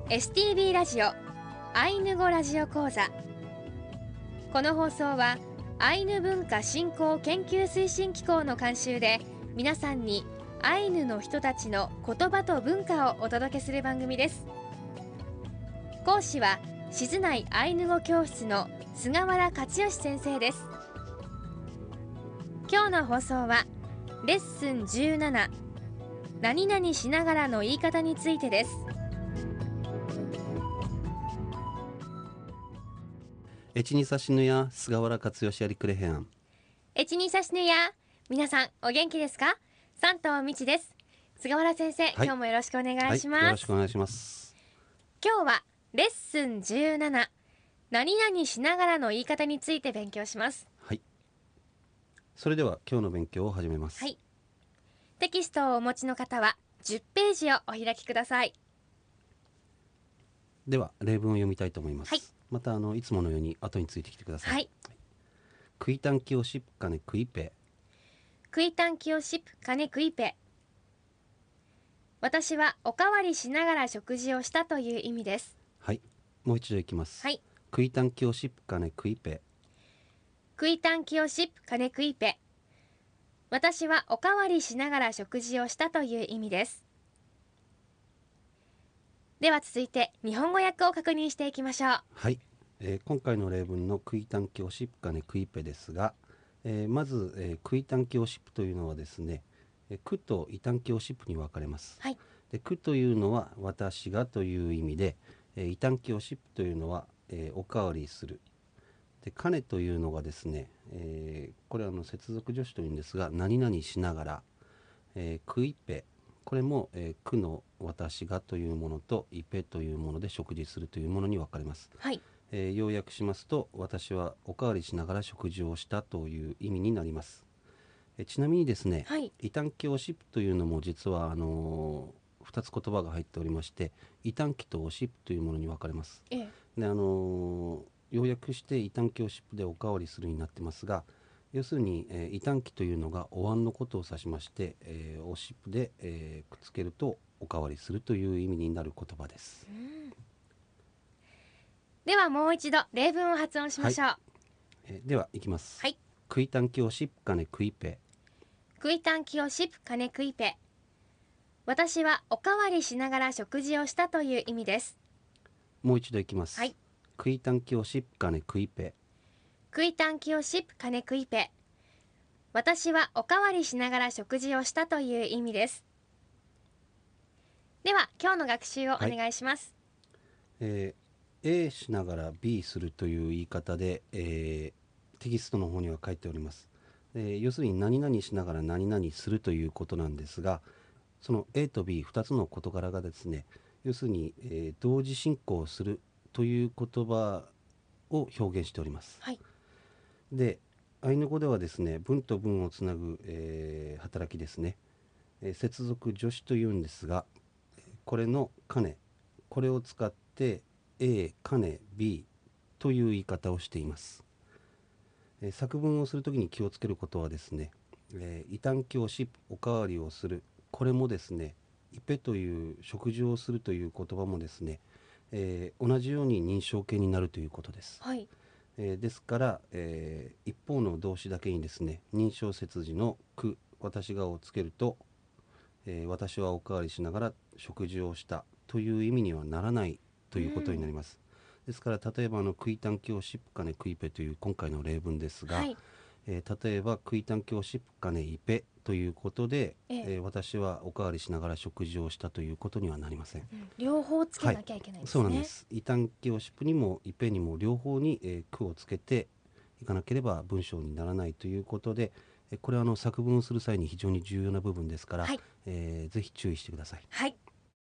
STB ラジオアイヌ語ラジオ講座。この放送はアイヌ文化振興研究推進機構の監修で、皆さんにアイヌの人たちの言葉と文化をお届けする番組です。講師は静内アイヌ語教室の菅原克義先生です。今日の放送はレッスン17、何々しながらの言い方についてです。 エチニサシヌヤ菅原克義ありくれへん。 エチニサシヌヤ、皆さんお元気ですか？山東美智です。菅原先生、今日もよろしくお願いします。 よろしくお願いします。 今日はレッスン17、何々しながらの言い方について勉強します。 はい。それでは今日の勉強を始めます。 はい。テキストをお持ちの方は10ページをお開きください。 では例文を読みたいと思います。 はい。 またいつものように後についてきてください。 はい。 クイタンキオシップカネクイペ。 クイタンキオシップカネクイペ。私はおかわりしながら食事をしたという意味です。 はい。もう一度いきます。 はい。 クイタンキオシップカネクイペ。 クイタンキオシップカネクイペ。私はおかわりしながら食事をしたという意味です。では続いて日本語訳を確認していきましょう。 はい。今回の例文のクイタンキオシップカネクイペですが、まず、クイタンキオシップというのはですね、クとイタンキオシップに分かれます。 はい。 でクというのは私がという意味で、イタンキオシップというのは、おかわりする。でカネというのがですね、これは接続助詞というんですが、何々しながら、クイペ、これも、クの私がというものとイペというもので食事するというものに分かれます。 はい。 要約しますと、私はおかわりしながら食事をしたという意味になります。ちなみにですね、 はい。 イタンキオシップというのも実は2つ言葉が入っておりまして、イタンキとオシップというものに分かれます。 ええ。 で要約してイタンキオシップでおかわりするになってますが、要するに、イタンキというのがお椀のことを指しまして、オシップで、くっつけるとおかわりするという意味になる言葉です。 ではもう一度例文を発音しましょう。 はい。ではいきます。 はい。 クイタンキオシップカネクイペ。 クイタンキオシップカネクイペ。私はおかわりしながら食事をしたという意味です。 もう一度いきます。 はい。 クイタンキオシップカネクイペ。 クイタンキオシップカネクイペ。私はおかわりしながら食事をしたという意味です。では今日の学習をお願いします。 A しながら B するという言い方で、テキストの方には書いております。要するに何々しながら何々するということなんですが、その A と B2 つの事柄がですね、要するに、同時進行するという言葉を表現しております。 はい。 で、アイヌ語ではですね、文と文をつなぐ、働きですね、接続助詞というんですが、これのカネ、これを使って A カネ B という言い方をしています。作文をするときに気をつけることはですね、イタンキオシップ、おかわりをする、これもですね、イペという食事をするという言葉もですね、同じように認証形になるということです。 はい。 ですから、一方の動詞だけにですね、認証接字のく、私がをつけると、私はおかわりしながら食事をしたという意味にはならないということになります。ですから例えばクイタンキオシップカネクイペという今回の例文ですが、 はい。 例えばクイタンキオシップカネイペということで、私はおかわりしながら食事をしたということにはなりません。 両方つけなきゃいけないですね。 そうなんです。イタンキオシップにもイペにも両方に、くをつけていかなければ文章にならないということで、これは作文をする際に非常に重要な部分ですから、 はい。 ぜひ注意してください。 はい。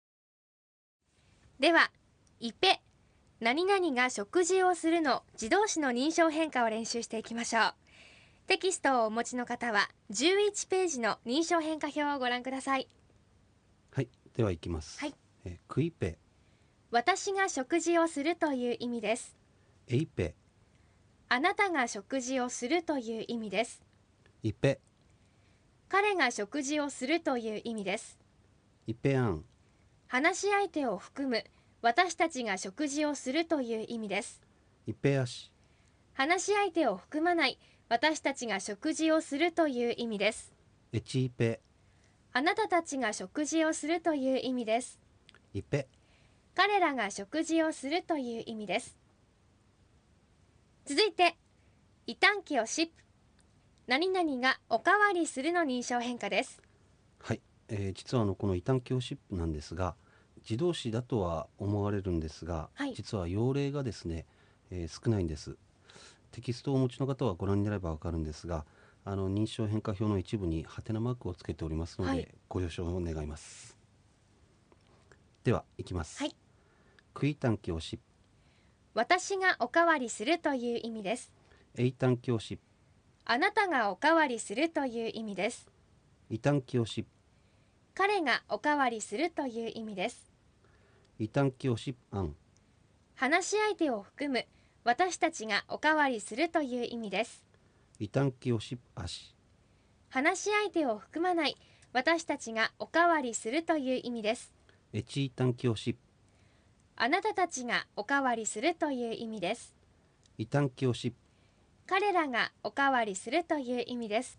ではイペ、何々が食事をするの自動詞の認証変化を練習していきましょう。テキストをお持ちの方は11ページの認証変化表をご覧ください。 はい。ではいきます。 はい。 クイペ、 私が食事をするという意味です。 エイペ、 あなたが食事をするという意味です。 イペ、 彼が食事をするという意味です。 イペアン、 話し相手を含む私たちが食事をするという意味です。 いぺやし、 話し相手を含まない私たちが食事をするという意味です。 えちいぺ、 あなたたちが食事をするという意味です。 いぺ、 彼らが食事をするという意味です。続いて、異端記をシップ。何々がおかわりするの認証変化です。 はい、実はこの異端教シップなんですが、自動詞だとは思われるんですが、 はい実は用例がですね、少ないんです。テキストをお持ちの方はご覧になればわかるんですが、認証変化表の一部にハテナマークをつけておりますので、 はい、 ご了承を願います。では、いきます。 はい。 クイタン教シップ、 私がおかわりするという意味です。 エイタン教シップ、 あなたがおかわりするという意味です。 イタン教シップ、 彼がおかわりするという意味です。 イタン教シップアン、 話し相手を含む私たちがおかわりするという意味です。 イタン教シップアシ、 話し相手を含まない私たちがおかわりするという意味です。 エチイタン教シップ、 あなたたちがおかわりするという意味です。 イタン教シップ、 彼らがおかわりするという意味です。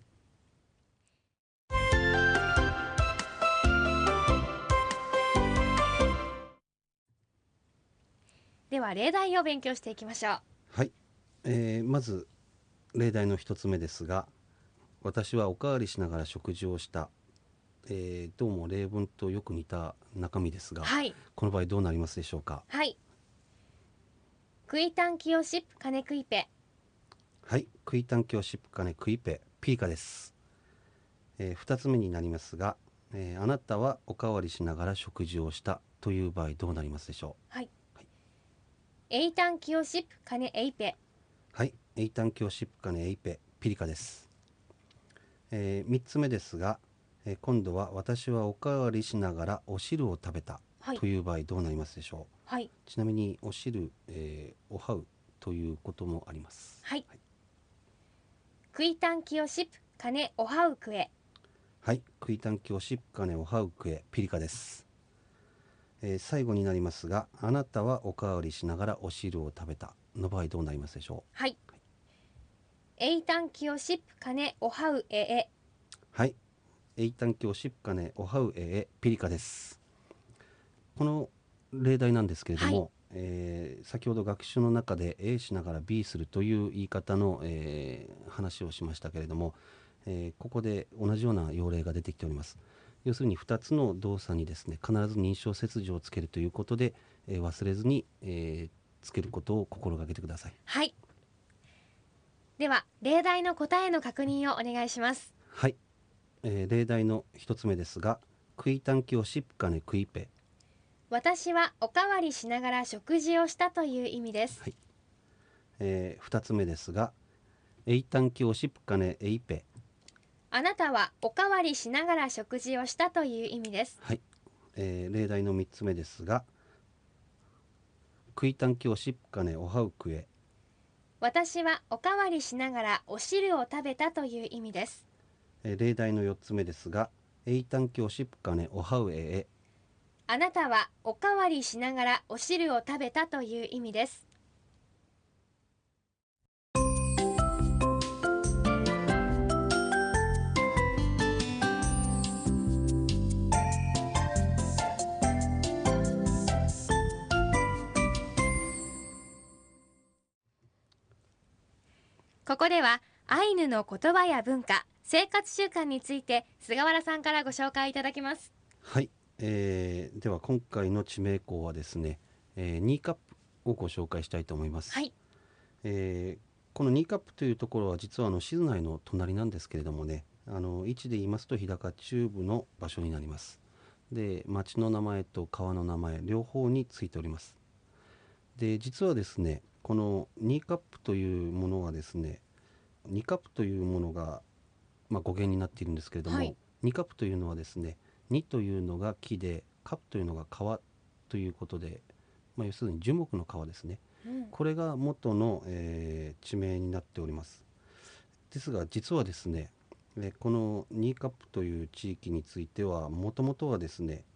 では例題を勉強していきましょう。 はい、まず例題の一つ目ですが、私はおかわりしながら食事をした、どうも例文とよく似た中身ですが、 はい、 この場合どうなりますでしょうか。 はい。クイタンキヨシップカネクイペ。 はい、クイタン教シップカネクイペピーカです。2つ目になりますが、あなたはおかわりしながら食事をしたという場合どうなりますでしょはい。 はい、 エイタンキヨシップカネエイペ。 う。はい、エイタン教シップカネエイペピリカです。3つ目ですが、今度は私はおかわりしながらお汁を食べたはい、 という場合どうなりますでしょう。 はい、 ちなみにお汁、おはうということもあります。 はい。クイタンキヨシップカネオハウクエ。 はい、クイタン教シップカネおはうくえピリカです。最後になりますが、あなたはおかわりしながらお汁を食べたの場合どうなりますでしょはい。エイタンキヨシップカネオハウエエ。 う。はい、エイタン教シップカネおはうえピリカです。この例題なんですけれども、先ほど学習の中で A しながら B するという言い方の、話をしましたけれども、ここで同じような用例が出てきております。要するに2つの動作にですね、必ず認証切除をつけるということで、忘れずに、つけることを心がけてください。 はい。では例題の答えの確認をお願いします。 はい、例題の1つ目ですが、クイタンキオシップカネクイペ。 私はおかわりしながら食事をしたという意味です。 はい、2つ目ですが、エイタンキオシップカネエイペ。 あなたはおかわりしながら食事をしたという意味です。 はい、例題の3つ目ですが、クイタンキオシップカネオハウクエ。 私はおかわりしながらお汁を食べたという意味です。 例題の4つ目ですが、エイタンキオシップカネオハウエエ。 あなたはおかわりしながらお汁を食べたという意味です。ここではアイヌの言葉や文化、生活習慣について菅原さんからご紹介いただきます。 はい、では今回の地名項はですね、ニーカップをご紹介したいと思います。 はい、 このニーカップというところは実は静内の隣なんですけれどもね、位置で言いますと日高中部の場所になります。で、町の名前と川の名前両方についております。で、実はですね、このニーカップというものはですね、ニカップというものが、語源になっているんですけれども、 はい、 ニカップというのはですね、ニというのが木で、カップというのが川ということで、要するに樹木の川ですね。これが元の、地名になっております。ですが実はですね、このニーカップという地域についてはもともとはですね、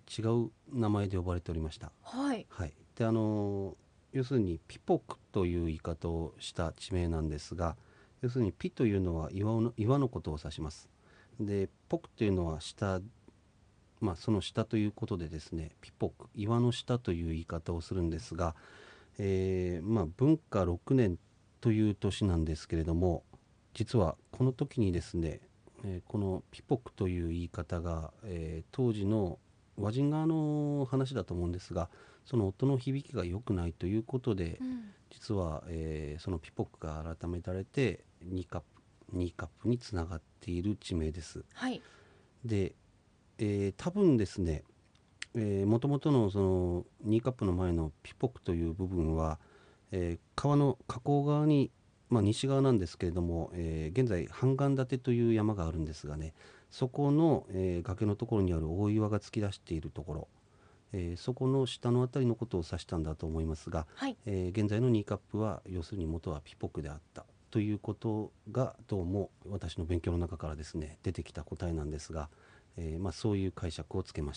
違う名前で呼ばれておりました。 はい。 はい、で要するにピポクという言い方をした地名なんですが、要するにピというのは岩のことを指します。でポクというのは下、その下ということでですね、ピポク、岩の下という言い方をするんですが、文化6年という年なんですけれども、実はこの時にですね、このピポクという言い方が、当時の和人側の話だと思うんですが、その音の響きが良くないということで、実は、そのピポクが改められてニーカップにつながっている地名です。 はい。 で、多分ですね、もともとのそのニーカップの前のピポクという部分は、川の河口側に、西側なんですけれども、現在半岩立という山があるんですがね、そこの、崖のところにある大岩が突き出しているところ、そこの下のあたりのことを指したんだと思いますが、 はい。 現在のニーカップは要するに元はピポクであったということがどうも私の勉強の中からですね出てきた答えなんですが、そういう解釈をつけました。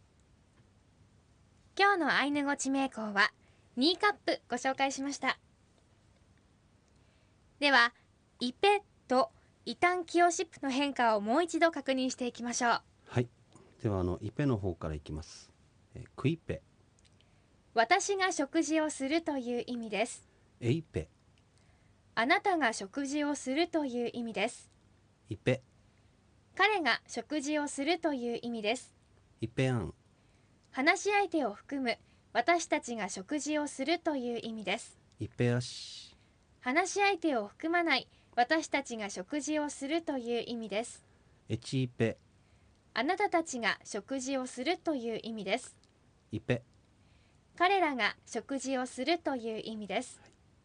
今日のアイヌ語地名項はニーカップご紹介しました。ではイペとイタンキオシップの変化をもう一度確認していきましょう。 はい、ではイペの方からいきます。クイペ、 私が食事をするという意味です。 エイペ、 あなたが食事をするという意味です。 イペ、 彼が食事をするという意味です。 イペアン、 話し相手を含む私たちが食事をするという意味です。 イペアシ、 話し相手を含まない私たちが食事をするという意味です。 エチイペ、 あなたたちが食事をするという意味です。 イペ、 彼らが食事をするという意味です。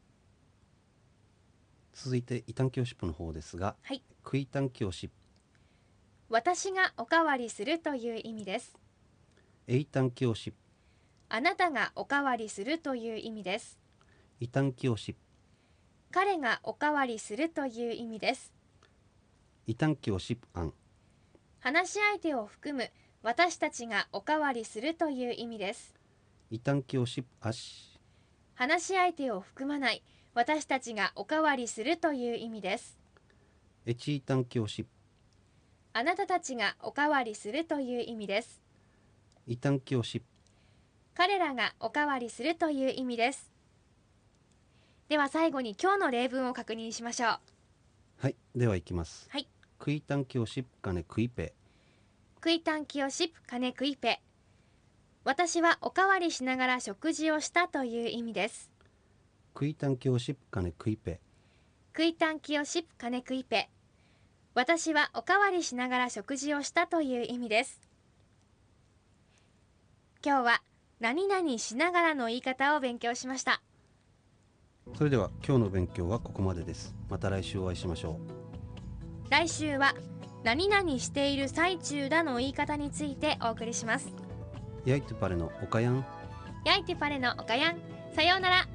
続いてイタンキオシップの方ですが、 はい。 クイタンキオシップ、 私がおかわりするという意味です。 エイタンキオシップ、 あなたがおかわりするという意味です。 イタンキオシップ、 彼がおかわりするという意味です。 イタンキオシップアン、 話し相手を含む私たちがおかわりするという意味です。 イタンキオシップアシ、 話し相手を含まない私たちがおかわりするという意味です。 エチイタンキオシップ、 あなたたちがおかわりするという意味です。 イタンキオシップ、 彼らがおかわりするという意味です。では最後に今日の例文を確認しましょう。 はい、ではいきます。 はい。 クイタンキオシップカネクイペ、 クイタンキオシップカネクイペ、私はおかわりしながら食事をしたという意味です。 クイタンキオシップカネクイペ、 クイタンキオシップカネクイペ、私はおかわりしながら食事をしたという意味です。今日は何々しながらの言い方を勉強しました。 それでは今日の勉強はここまでです。また来週お会いしましょう。来週は何々している最中だの言い方についてお送りします。 ヤイトパレのおかやん、 ヤイテパレのおかやん、さようなら。